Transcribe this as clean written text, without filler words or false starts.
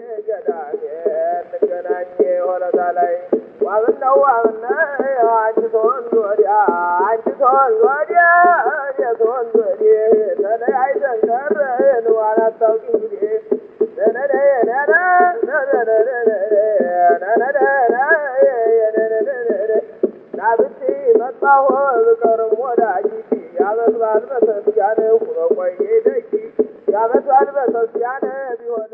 ገዳሜ እንገናኝ ወለታ ላይ ዋብነው አንቺ ተወንዝ ወዲያ አንቺ ተወንዝ ወዲያ የተወንዝ ወዲያ ተለያይተን ቀረን ዋናታውቂ እንግዲህ ናብቲ መጣሁ ብቀርም ወዳጅ ያበስባል በተስያነ ሁኖ ቆይ ደጊ ያበስባል በተስያነ ቢሆን